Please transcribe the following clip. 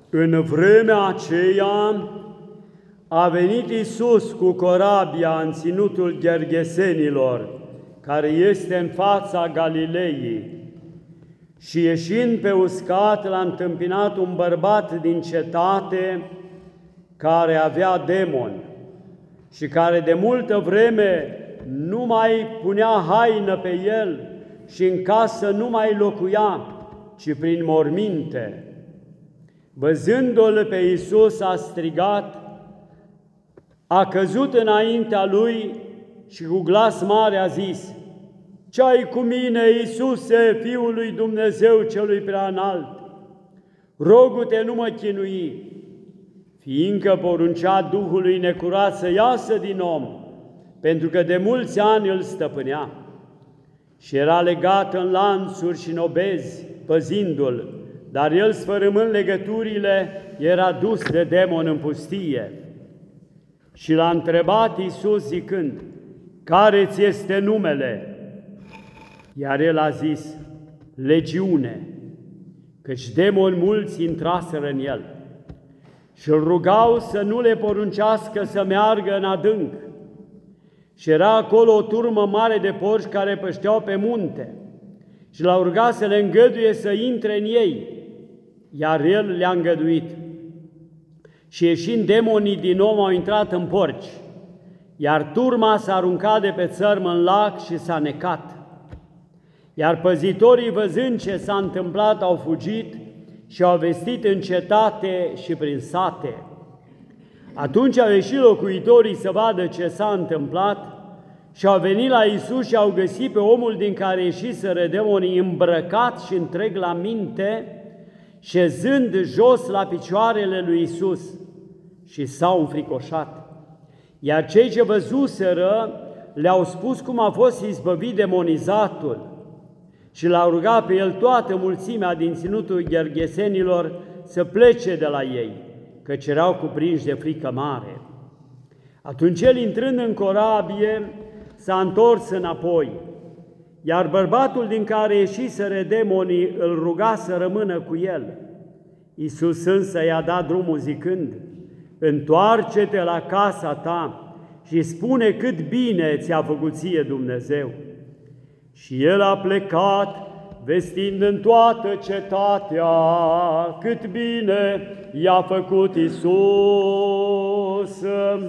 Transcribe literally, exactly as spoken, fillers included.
În vremea aceea a venit Iisus cu corabia în ținutul Gergesenilor, care este în fața Galilei, și ieșind pe uscat l-a întâmpinat un bărbat din cetate care avea demoni și care de multă vreme nu mai punea haină pe el și în casă nu mai locuia, ci prin morminte. Văzându-l pe Iisus a strigat, a căzut înaintea lui și cu glas mare a zis: „Ce-ai cu mine, Iisuse, Fiul lui Dumnezeu celui preaînalt? Rogu-te, nu mă chinui!” Fiindcă poruncea Duhului necurat să iasă din om, pentru că de mulți ani îl stăpânea. Și era legat în lanțuri și în obezi, păzindu-l, dar el, sfărâmând legăturile, era dus de demon în pustie. Și l-a întrebat Iisus zicând: „Care ți este numele?” Iar el a zis: „Legiune”, căci demoni mulți intraseră în el. Și îl rugau să nu le poruncească să meargă în adânc. Și era acolo o turmă mare de porci care pășteau pe munte și l-au rugat să le îngăduie să intre în ei, iar el le-a îngăduit. Și ieșind demonii din nou au intrat în porci, iar turma s-a aruncat de pe țărm în lac și s-a necat. Iar păzitorii, văzând ce s-a întâmplat, au fugit și au vestit în cetate și prin sate. Atunci au ieșit locuitorii să vadă ce s-a întâmplat și au venit la Iisus și au găsit pe omul din care ieșiseră demonii îmbrăcat și întreg la minte, șezând jos la picioarele lui Iisus, și s-au înfricoșat. Iar cei ce văzuseră le-au spus cum a fost izbăvit demonizatul și l-au rugat pe el toată mulțimea din ținutul Gergesenilor să plece de la ei, căci erau cuprinși de frică mare. Atunci el, intrând în corabie, s-a întors înapoi, iar bărbatul din care ieșiseră demonii îl ruga să rămână cu el. Iisus însă i-a dat drumul zicând: „Întoarce-te la casa ta și spune cât bine ți-a făcut ție Dumnezeu.” Și el a plecat, vestind în toată cetatea cât bine i-a făcut Iisus.